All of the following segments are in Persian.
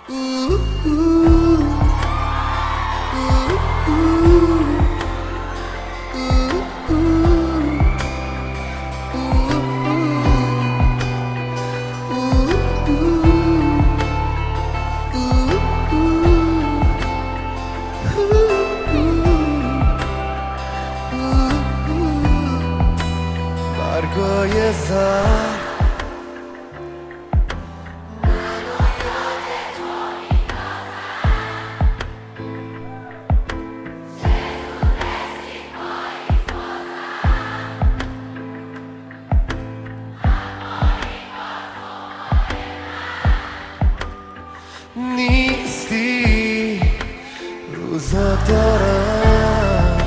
برگای زر نیستی روزا دارم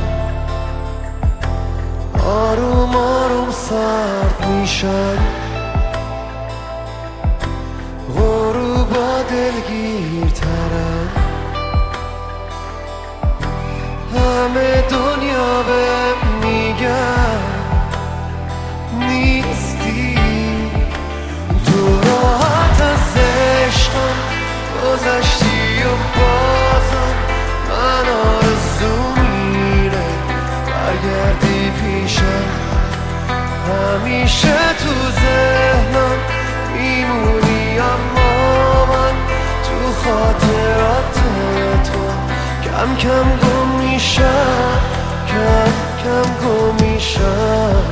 آروم آروم سرد میشن غروبا دلگیرترن همه دنیا به میگن نیستی تو راحت از عشقم گذشتی و بازم من آرزو میره برگردی پیشم همیشه تو ذهنم میمونی اما من تو خاطرات تو کم کم گم میشم کم کم گم میشم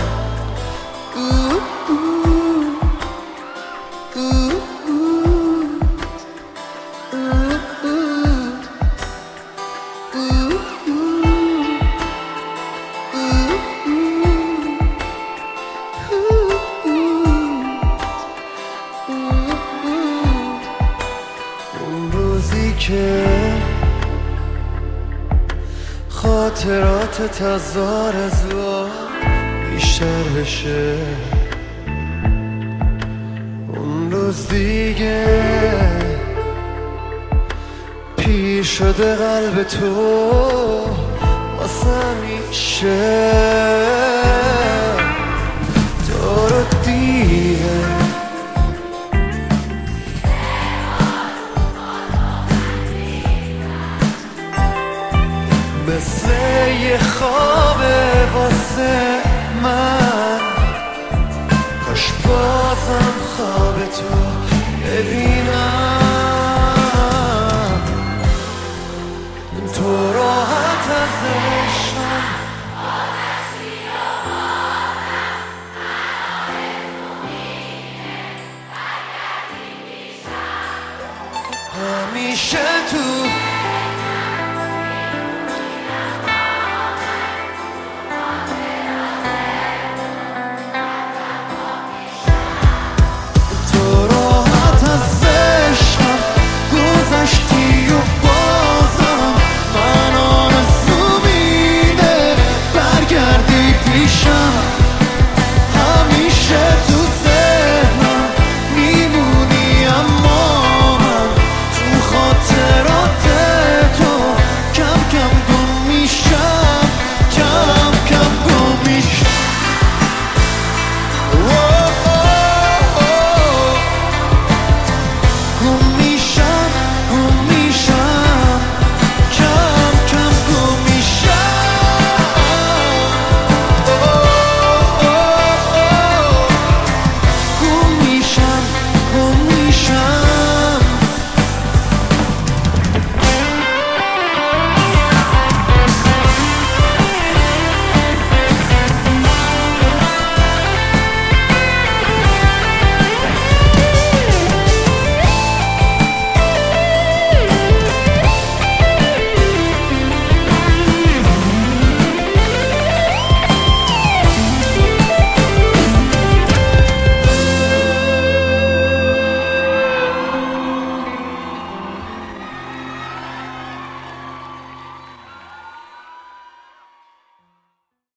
که خاطرات تزار از بیشتر بشه اون روز دیگه پیر شده قلب تو واسه میشه تو رو دیگه مثل یه خوابه واسه من کاش بازم خواب تو ببینم